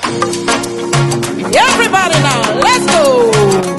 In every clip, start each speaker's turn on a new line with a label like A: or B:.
A: Everybody now, let's go.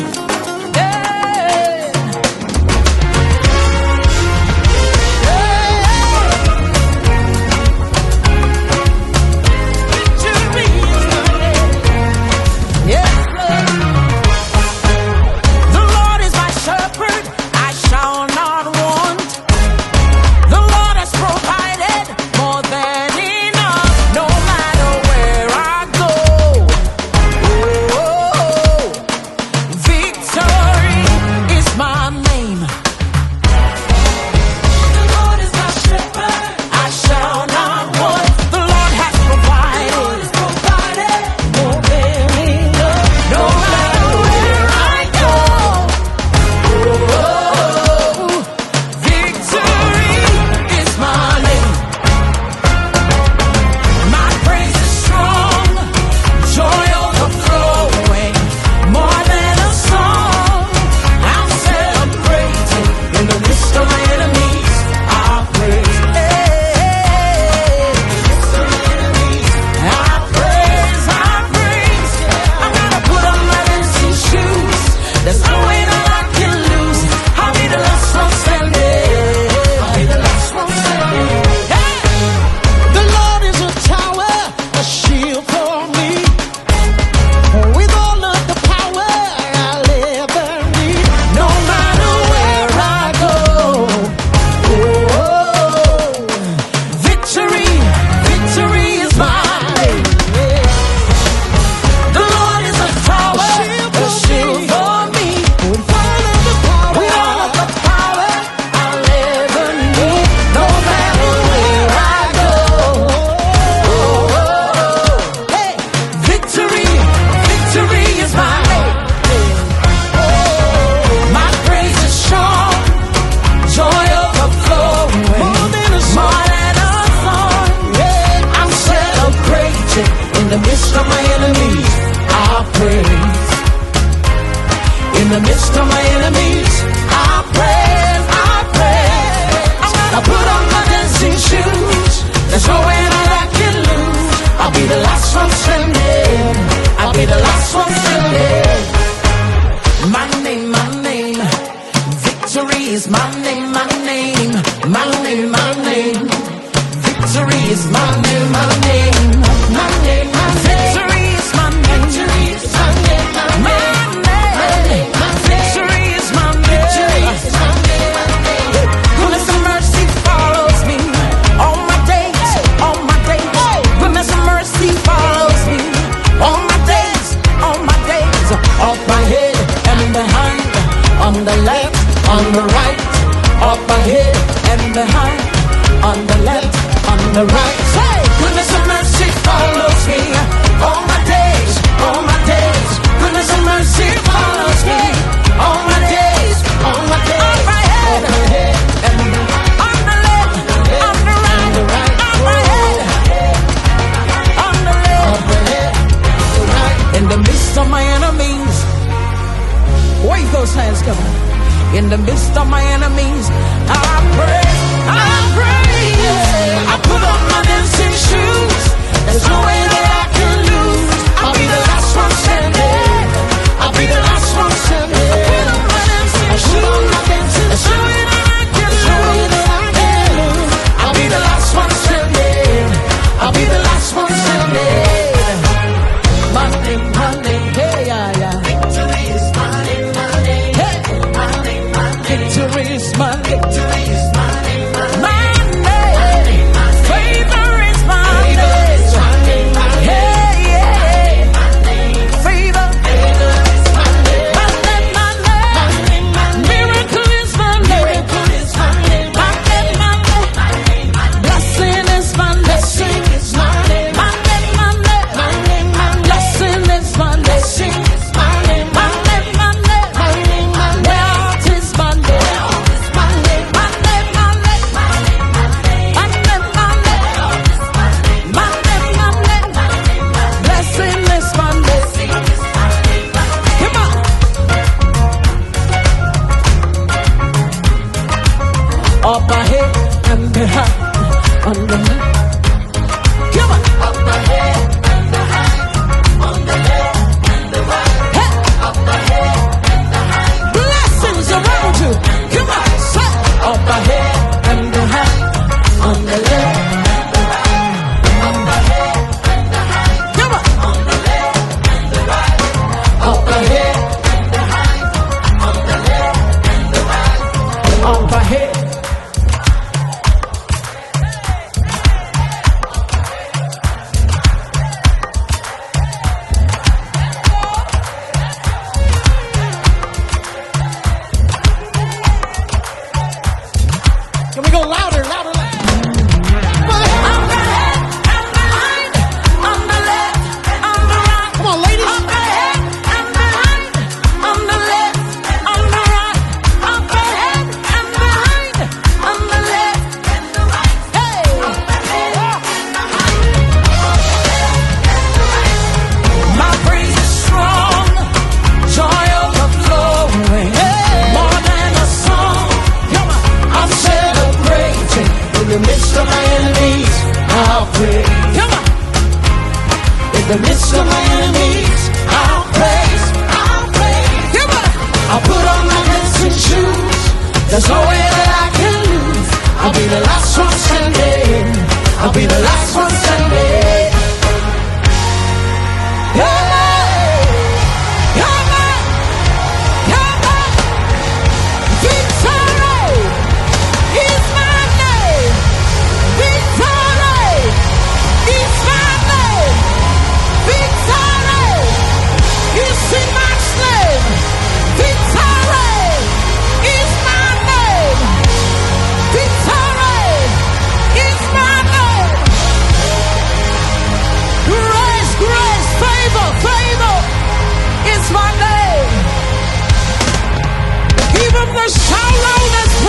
B: In the midst of my enemies, I praise. In the midst of my enemies, I praise, I praise. I put on my dancing shoes. There's no way that I can lose. I'll be the last one standing. I'll be the last one standing. My name, victory is my name, my name, my name, my name. Victory is my name, my name, my name, my name. Victory is my name. Victory is my name, my name, my name. Victory is my name. Victory is my name, my name. Goodness and mercy follows me all my days, all my days. Goodness and mercy follows me all my days, all my days. Off my head and behind, on the left, on the right. Off my head and behind, on the left, on the right. Say, goodness and mercy follows me all my days, all my days. Goodness and mercy follows me all my days, all my days. On my head, and on the left, on the right, on my head, on the left, in the midst of my enemies. Wave those hands, come on. In the midst of my enemies, I pray, I pray. I put on my dancing shoes. There's no way that I can lose. I'll be the last one standing. I'll be the last one standing. I put on my dancing shoes. There's no way that I can lose. I'll be the last one standing. I'll be the last one standing. My name, hey, yeah, yeah. Victory is my name, my name. Hey, my name, my name. Victory is my name. the midst of my enemies, I'll praise, I'll praise. Come on. I'll put on my dancing shoes. There's no way that I can lose. I'll be the last one standing. I'll be the last one standing. Come on, come on, come on. Victory is my name. Victory is my name. Victory is in my name. Victory is my name. Victory is my name. Grace, grace, favor, favor is my name. Even the shallow that's